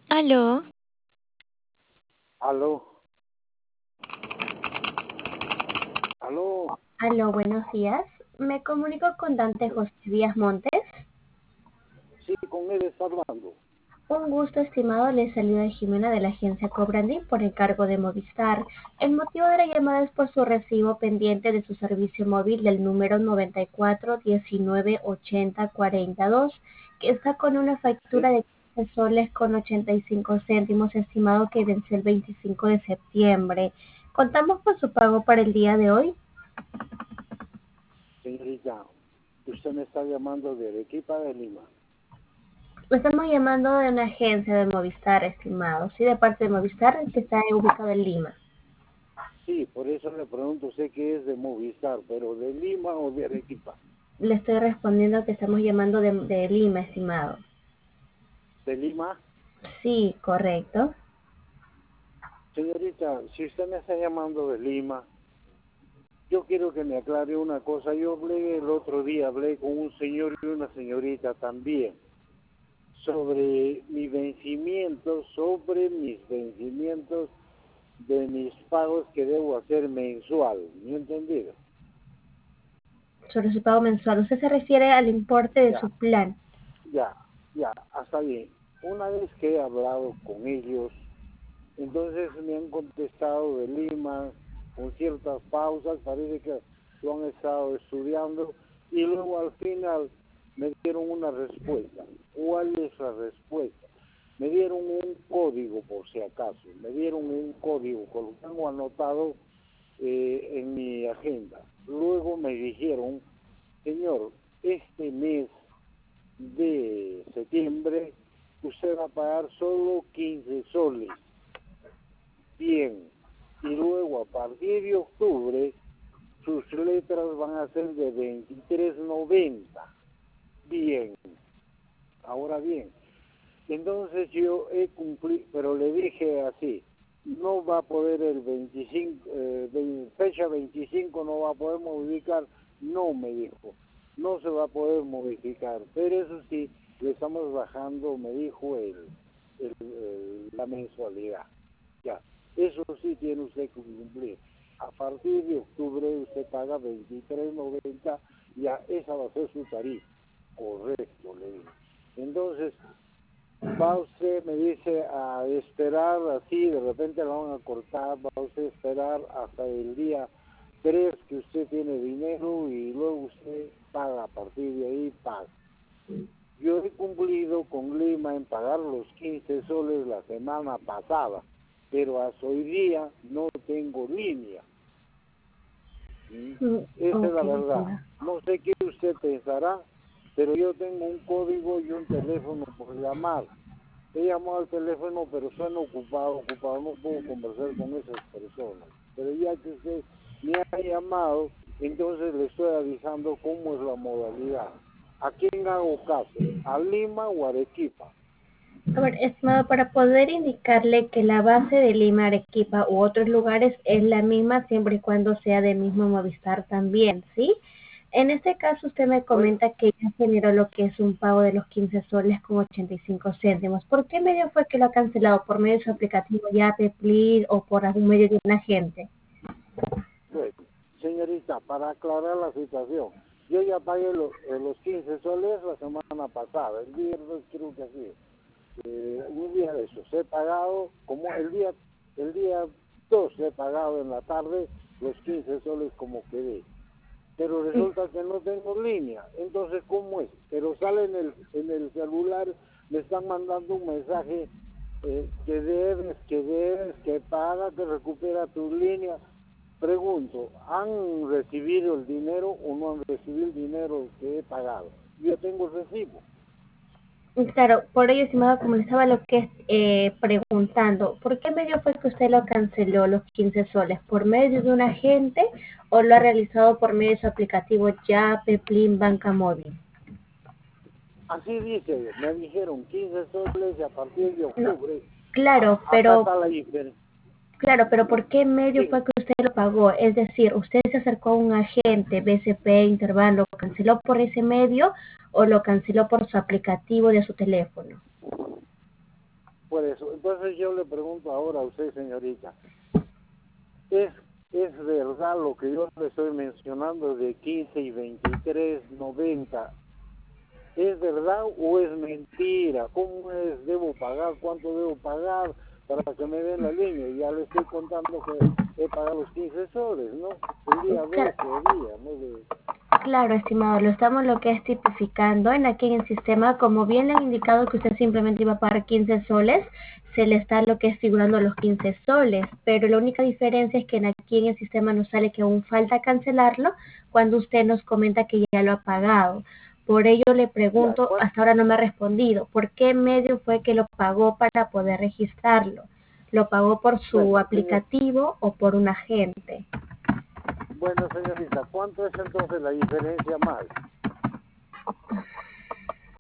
Aló, Aló, aló, Aló, buenos días. Me comunico con Dante José Díaz Montes. sí, con él está hablando. Un gusto, estimado. Le saluda Jimena de la agencia Cobrandí por encargo de Movistar. El motivo de la llamada es por su recibo pendiente de su servicio móvil del número 94198042, que está con una Sí, factura de 15 soles con 85 céntimos, estimado, que venció el 25 de septiembre. ¿Contamos con su pago para el día de hoy? señorita, usted me está llamando de Arequipa de Lima. Lo estamos llamando de una agencia de Movistar, estimado. Sí, de parte de Movistar, que está ubicado en Lima. Sí, por eso le pregunto, sé que es de Movistar, pero ¿de Lima o de Arequipa? Le estoy respondiendo que estamos llamando de Lima, estimado. ¿De Lima? Sí, correcto. Señorita, si usted me está llamando de Lima, yo quiero que me aclare una cosa. Yo hablé el otro día, hablé con un señor y una señorita también sobre sobre mis vencimientos de mis pagos que debo hacer mensual. ¿Me ha entendido? Sobre su pago mensual. Usted se refiere al importe de Ya, su plan. ya, ya, hasta bien. Una vez que he hablado con ellos, entonces me han contestado de Lima con ciertas pausas, parece que lo han estado estudiando y luego al final me dieron una respuesta. ¿Cuál es la respuesta? Me dieron un código por si acaso, me dieron un código que lo tengo anotado en mi agenda. Luego me dijeron, señor, este mes de septiembre usted va a pagar solo 15 soles. Bien. Y luego a partir de octubre sus letras van a ser de 23.90. Bien. Ahora bien, entonces yo he cumplido, pero le dije así, no va a poder el 25, fecha 25 no va a poder modificar, no me dijo, no se va a poder modificar, pero eso sí, le estamos bajando, me dijo la mensualidad, ya, eso sí tiene usted que cumplir. A partir de octubre usted paga 23.90, ya esa va a ser su tarifa, correcto, le digo. Entonces, va usted, me dice, a esperar así, de repente la van a cortar, va usted a esperar hasta el día 3 que usted tiene dinero y luego usted paga, a partir de ahí paga. Yo he cumplido con Lima en pagar los 15 soles la semana pasada, pero hasta hoy día no tengo línea. ¿Mm? Esa es Ok, la verdad. estimado. No sé qué usted pensará, pero yo tengo un código y un teléfono por llamar. He llamado al teléfono, pero suena ocupado, no puedo conversar con esas personas. Pero ya que usted me ha llamado, entonces le estoy avisando cómo es la modalidad. ¿A quién hago caso? ¿A Lima o a Arequipa? A ver, estimado, para poder indicarle que la base de Lima, Arequipa u otros lugares es la misma siempre y cuando sea del mismo Movistar también, ¿sí? En este caso usted me Bueno, comenta que ya generó lo que es un pago de los 15 soles con 85 céntimos. ¿Por qué medio fue que lo ha cancelado? ¿Por medio de su aplicativo Yape, Plir o por algún medio de un agente? bueno, señorita, para aclarar la situación, yo ya pagué los 15 soles la semana pasada, el viernes creo que así. Un día de esos he pagado, como el día 2 he pagado en la tarde los 15 soles como quedé, pero Sí. resulta que no tengo línea, entonces ¿cómo es? Pero sale en el celular, me están mandando un mensaje, que paga, que recupera tu línea. Pregunto, ¿han recibido el dinero o no han recibido el dinero que he pagado? Yo tengo el recibo. Claro, por ello, estimado, como le estaba lo que es preguntando, ¿por qué medio fue que usted lo canceló los 15 soles? ¿Por medio de un agente o lo ha realizado por medio de su aplicativo Yape, Plin, Banca Móvil? Así dice, me dijeron 15 soles y a partir de No, octubre, claro, acá pero está la diferencia. ¿por qué medio Sí, fue que usted lo pagó? Es decir, ¿usted se acercó a un agente, BCP, Interbank, lo canceló por ese medio o lo canceló por su aplicativo de su teléfono? por eso. Entonces yo le pregunto ahora a usted, señorita, ¿es verdad lo que yo le estoy mencionando de 15 y 23.90? ¿Es verdad o es mentira? ¿Cómo es? ¿Debo pagar? ¿Cuánto debo pagar para que me den la línea? Ya le estoy contando que he pagado los 15 soles, ¿no? El día 12 día, ¿no? Claro, estimado, lo estamos lo que es tipificando aquí en el sistema, como bien le han indicado que usted simplemente iba a pagar 15 soles, se le está lo que es figurando los 15 soles, pero la única diferencia es que aquí en el sistema nos sale que aún falta cancelarlo cuando usted nos comenta que ya lo ha pagado. Por ello le pregunto, hasta ahora no me ha respondido, ¿por qué medio fue que lo pagó para poder registrarlo? ¿Lo pagó por su aplicativo o por un agente? Bueno, señorita, ¿cuánto es entonces la diferencia más?